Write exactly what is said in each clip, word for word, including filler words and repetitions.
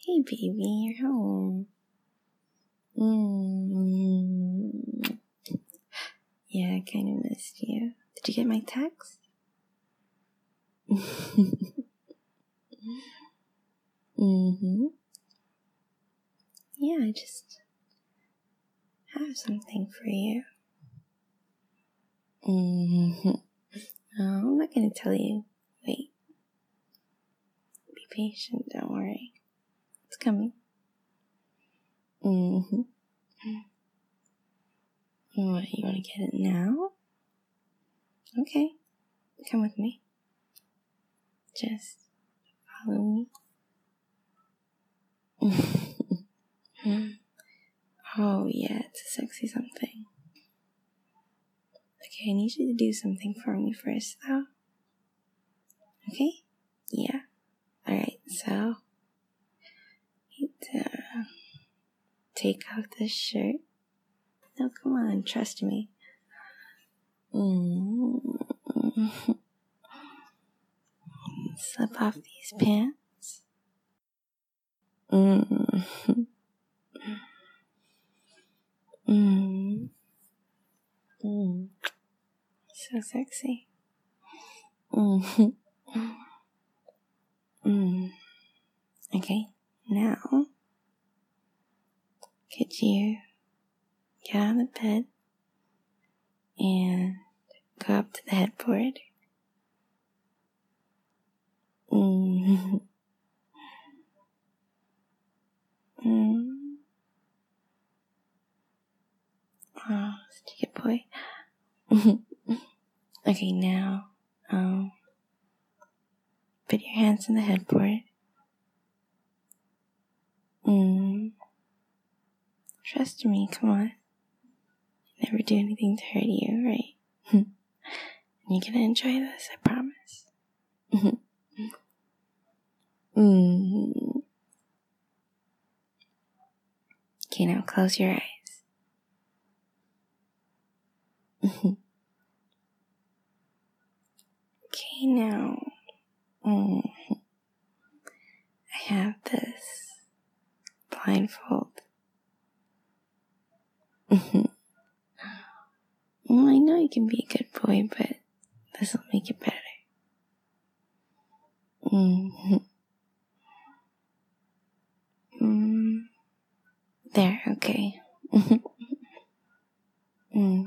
Hey baby, you're home. Mm. Yeah, I kind of missed you. Did you get my text? Mm-hmm. Yeah, I just have something for you. Mm-hmm. No, I'm not gonna tell you. Wait. Be patient, don't worry. It's coming. Mm-hmm. What, you wanna get it now? Okay. Come with me. Just follow me. Oh yeah, it's a sexy something. Okay, I need you to do something for me first, though. Okay? Yeah. Alright, so you need to take off this shirt. No, come on, trust me. Mm-hmm. Slip off these pants. Mm-hmm. Mm-hmm. Mm. So sexy. Mm-hmm. Mm. Okay, now could you get on the bed and go up to the headboard? Mm-hmm. Mm. Oh, such a good boy. Okay, now, um, put your hands on the headboard. Mm. Trust me, come on. Never do anything to hurt you, right? You're gonna enjoy this, I promise. Mm. Okay, now close your eyes. Okay, now, mm, I have this blindfold. Well, I know you can be a good boy, but this will make it better. Mm-hmm. Mm. There, okay. mm.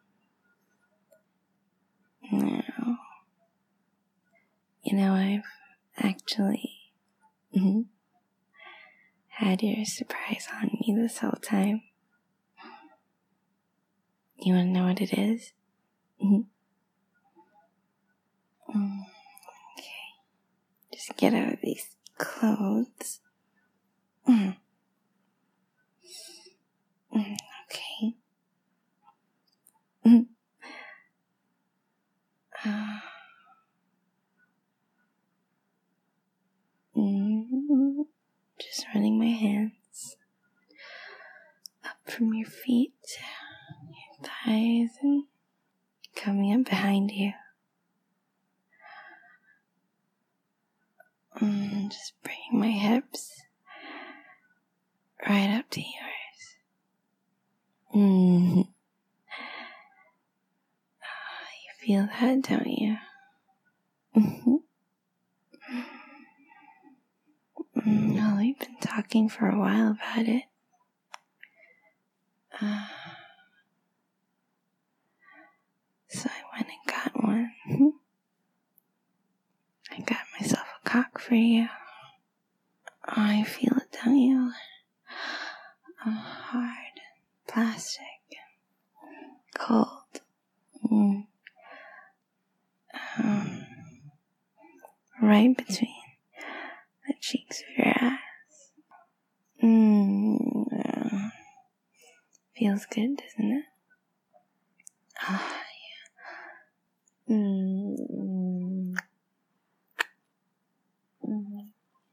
Now, you know, I've actually mm, had your surprise on me this whole time. You want to know what it is? Mm. Mm. Okay. Just get out of these clothes. Mm. Mm. Okay. Mm. Uh. Mm. Just running my hands up from your feet, your thighs, and coming up behind you. Mm. Just bringing my hips right up to yours. Mm. Oh, you feel that, don't you? Mm-hmm. Mm, well, we've been talking for a while about it. Uh, so I went and got one. I got myself a cock for you. Oh, I feel it, don't you? Oh, hard, plastic, cold. Mm. Um, right between the cheeks of your ass. Mm. Uh, feels good, doesn't it? Ah, yeah. Mm. Mm.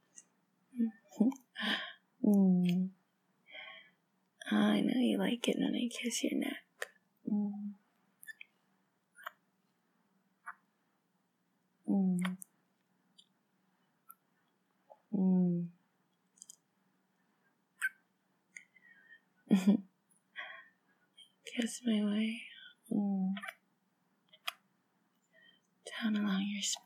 Mm. Oh, I know you like it when I kiss your neck. Mm. Mm. Mm. Kiss my way mm. down along your spine.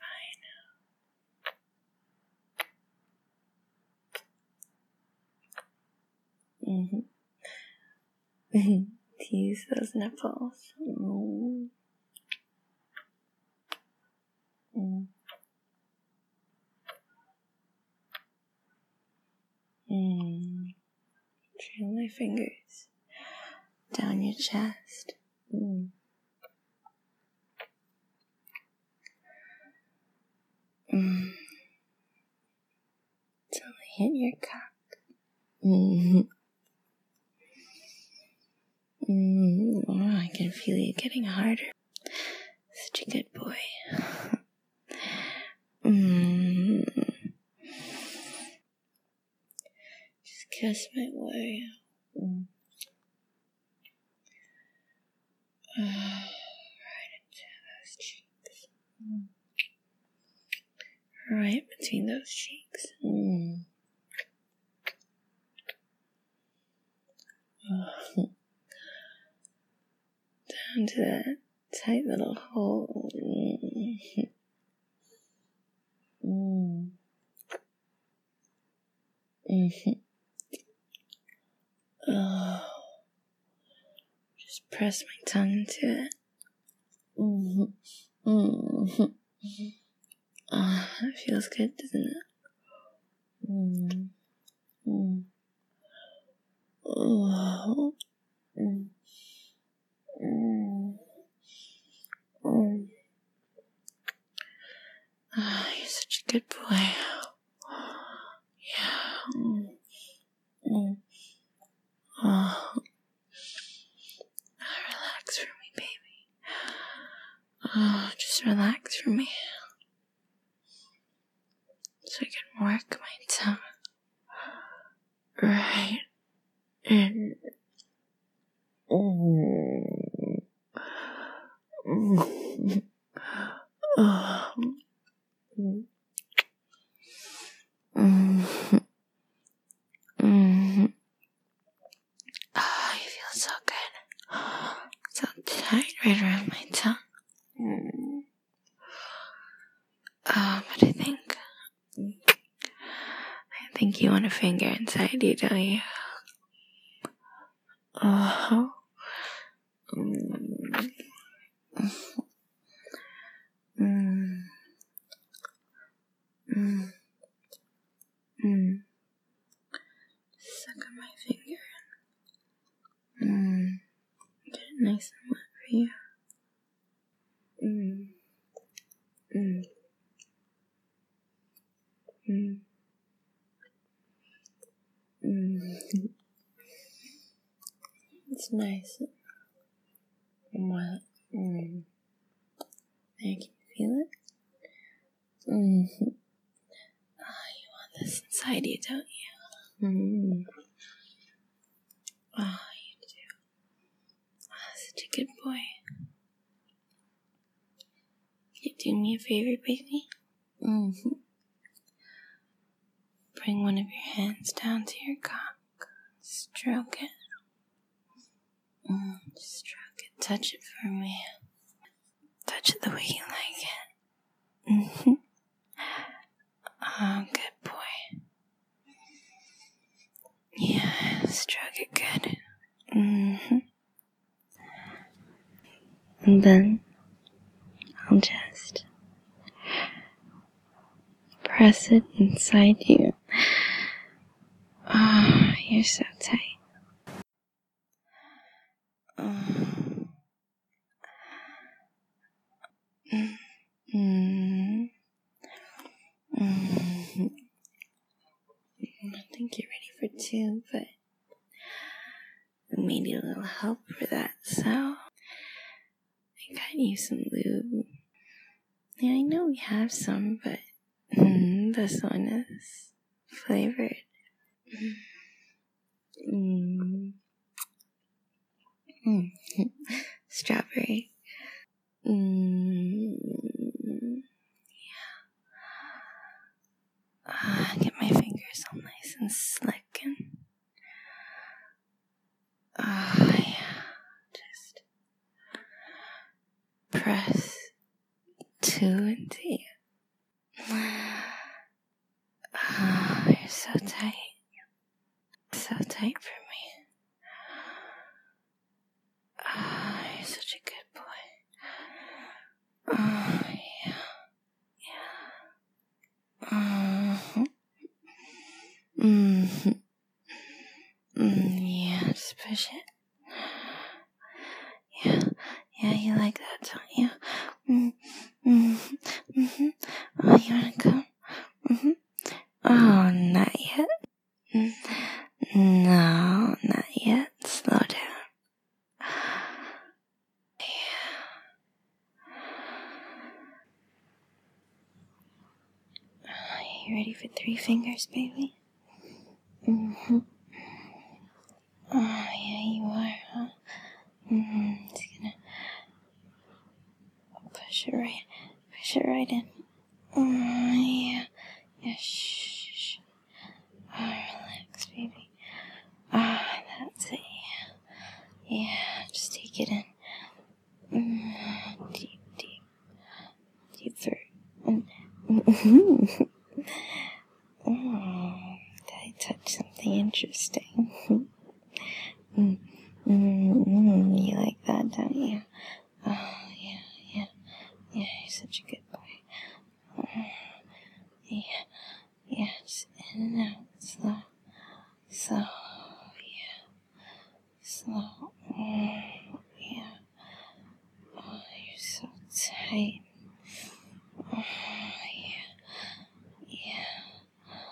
Mm-hmm. Tease those nipples. Mm. Mm. Mm. Trail my fingers down your chest. Mm. Mm. Till I hit your cock. Mm. Mm. Oh, I can feel you getting harder. Such a good boy. Mm. Just kiss my way. Mm. Uh, right into those cheeks. Mm. Right between those cheeks. Mm. Oh. Down to that tight little hole. Mm. Mm. Mm-hmm. Oh. Just press my tongue into it. Mm-hmm. Mm-hmm. Oh, that feels good, doesn't it? Mm. Mm. Oh. Mm. Mm. Mm. Oh, you're such a good boy. Yeah. Mm. Mm. Oh. Relax for me, baby. Oh, just relax for me. So I can work my tongue right in. Mm. Mm. Oh. Mm. Mm. Mm. Oh, you feel so good. So tight right around my tongue. Mm. Oh, but I think, I think you want a finger inside you, don't you? Oh. Mm. Mm. Mm. Mm. Suck on my finger. Mm. Get it nice and wet for you. Mm. Mm. Mm. Mm. It's nice and wet. Mm. I can feel it. Mm-hmm. Oh, you want this inside you, don't you? Mm. Oh, you do. Oh, such a good boy. You do me a favor, baby? Mm-hmm. Bring one of your hands down to your cock. Stroke it. Mm, stroke it. Touch it for me. Touch it the way you like it. Mm-hmm. Oh, good boy. Yeah, stroke it good. Mm-hmm. And then I'll just press it inside you. Oh, you're so tight. Oh. Mm-hmm. Mm-hmm. I think you're ready for two, but I made you a little help for that, so I got you some lube. Yeah, I know we have some, but mm, this one is flavored. Mm. Mm. Strawberry. Mm. Yeah. Uh, get my fingers all nice and slick and too into you. Oh, you're so tight. So tight for me. Oh, you're such a good boy. Oh, yeah. Yeah. Uh-huh. Mm-hmm. Mm, yeah, just push it. Yeah. Yeah, you like that, don't you? Mm-hmm. Mm-hmm. Oh, you wanna go? Mm-hmm. Oh, not yet. No, not yet. Slow down. Yeah. Are you ready for three fingers, baby? Mm-hmm. Oh, yeah, you are, huh? Mm-hmm. It's gonna push it right, push it right in. Oh, yeah. Yeah, shh, shh. Oh, relax, baby. Ah, oh, that's it, yeah. Yeah, just take it in. Mm, deep, deep, deep through. Mm-hmm. Oh, did I touch something interesting? mm, mm, mm, you like that, don't you? Oh, yeah, yeah, yeah, you're such a good boy. Oh, yeah, yeah, just in and out, slow, slow, yeah, slow, oh, yeah, oh, you're so tight, oh, yeah, yeah,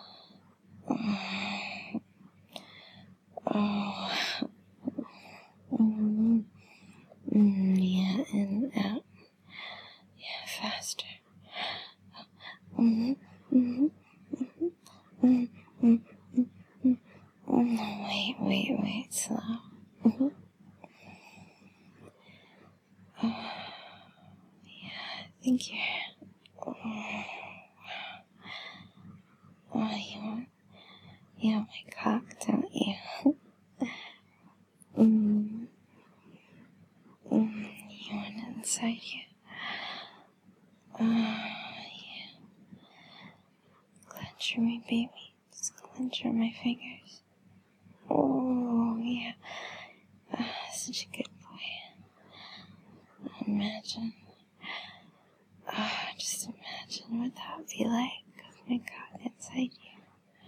oh, oh, mm, mm, yeah, in and out, yeah, faster, mm-hmm, mm-hmm, mm-hmm, mm-hmm, mm-hmm. Oh, wait, wait, wait, slow. Mm-hmm. Oh, yeah, I think you're. Oh, oh, you want, you want my cock, don't you? mm, mm, you want it inside you? Oh, yeah. Clench for me, baby. Just clench for my fingers. Oh, yeah. Oh, such a good boy. Imagine. Oh, just imagine what that would be like with my cock inside you.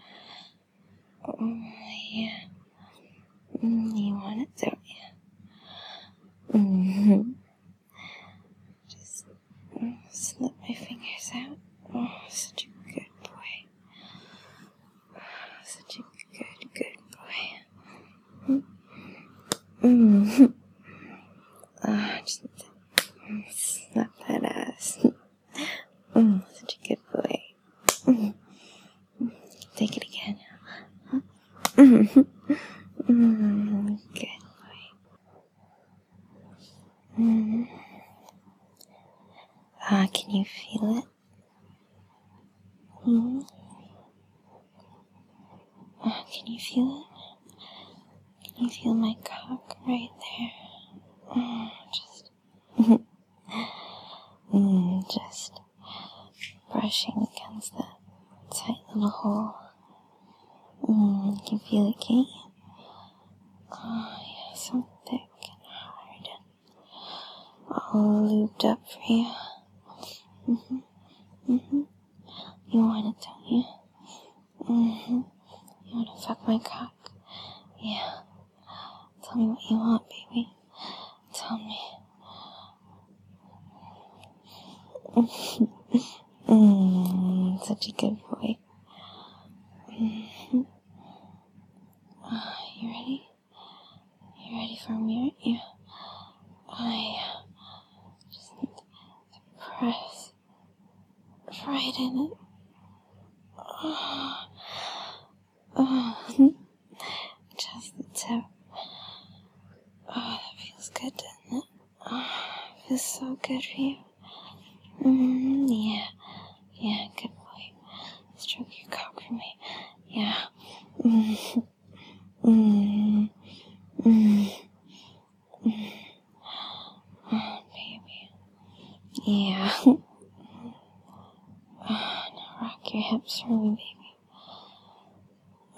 Oh, yeah. Mm, you want it, don't you? Mm-hmm. Just mm, slip my fingers out. Oh, such a good boy. Oh, such a good, good boy. Mm-hmm. Oh, just mm, slap that ass. Mm, such a good boy. Mm. Take it again. Mm-hmm. Mm, good boy. Mm. Ah, can you feel it? Mm. Ah, can you feel it? Can you feel my cock right there? Mm, just, mm, just brushing against that tight little hole. Mm, you can feel it, can't you? Oh, yeah, so thick and hard and all looped up for you. Mm-hmm, mm-hmm. You want it, don't you? Mm-hmm. You want to fuck my cock? Yeah. Tell me what you want, baby. Tell me. mm, such a good boy. Mm-hmm. Oh, you ready? You ready for me, aren't you? Oh, yeah. Just need to press right in it. Oh, oh. Just the tip. Oh, that feels good, doesn't it? Oh, it feels so good for you. Mm, yeah. Yeah, good boy. Stroke your cock for me. Yeah. Mm, mm, mm, mm. Oh, baby. Yeah.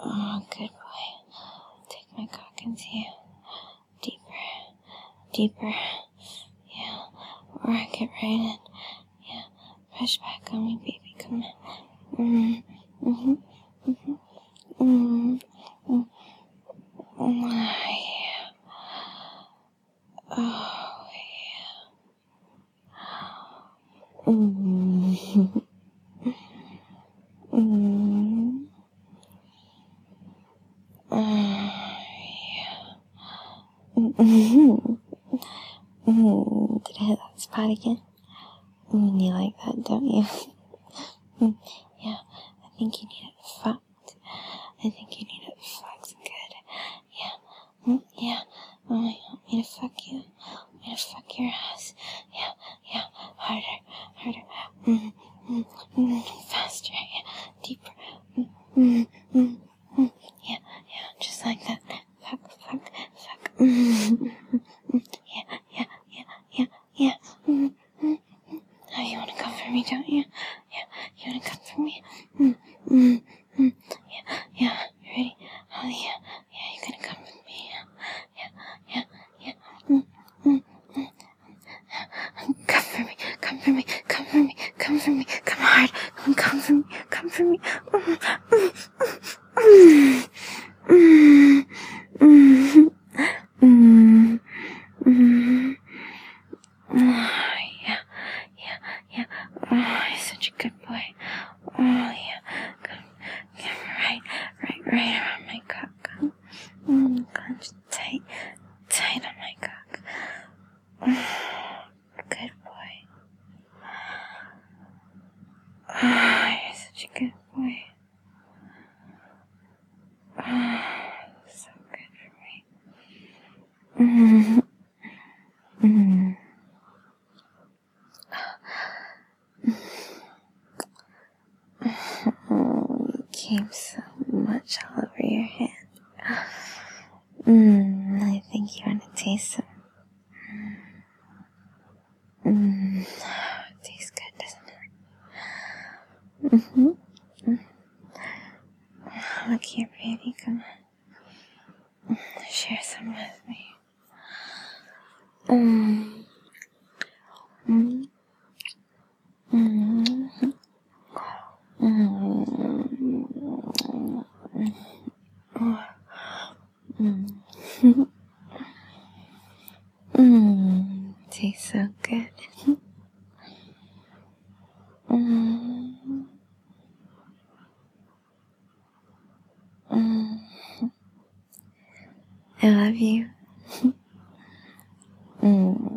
Oh, good boy. Take my cock into you. Deeper. Deeper. Yeah. Rock it right in. Yeah. Push back on me, baby. Come on. Mm-hmm. Mm-hmm. Mm-hmm. Mm-hmm. Mm-hmm. Oh, yeah. Oh, yeah. Mm-hmm. Mm-hmm. Oh, yeah. Mm-hmm. Mm-hmm. Did I hit that spot again? Mm, you like that, don't you? Mm, yeah, I think you need it fucked. I think you need it fucked good. Yeah, mm, yeah. Oh, you want me to fuck you? Want me to fuck your ass? Yeah, yeah. Harder, harder. Mm, mm, mm, faster. Yeah, deeper. Mm, mm, mm, mm. Yeah, yeah. Just like that. Fuck, fuck, fuck. Mm, mm, mm. Yeah, yeah, yeah, yeah, yeah. Mm, mm. Oh, you want to come for me, don't you? Yeah, you want to come for me? Mm, mm, mm. Yeah, yeah, you ready? Oh, yeah, yeah, you're going to come with me. Yeah, yeah, yeah, yeah. Mm, mm, mm. Come for me, come for me, come for me, come for me, come hard. Come, come for me, come for me. Mm, mm, mm, mm, mm, mm, mm. Oh, yeah, yeah, yeah. Oh, you're such a good boy. Oh, yeah. Come, come right, right, right around my cock. Mm, clench tight, tight on my cock. Oh, good boy. Oh, you're such a good boy. Oh, so good for me. Mm, mm. Oh, you came so much all over your head. Mmm, I think you want to taste some. Mmm, it tastes good, doesn't it? Mm-hmm. Mm-hmm. Look here, baby, come on. Share some with me. Mmm. Mmm. Mmm. Mmm. Mmm. Mmm. Tastes so good. Mmm. Mmm. I love you. Mmm.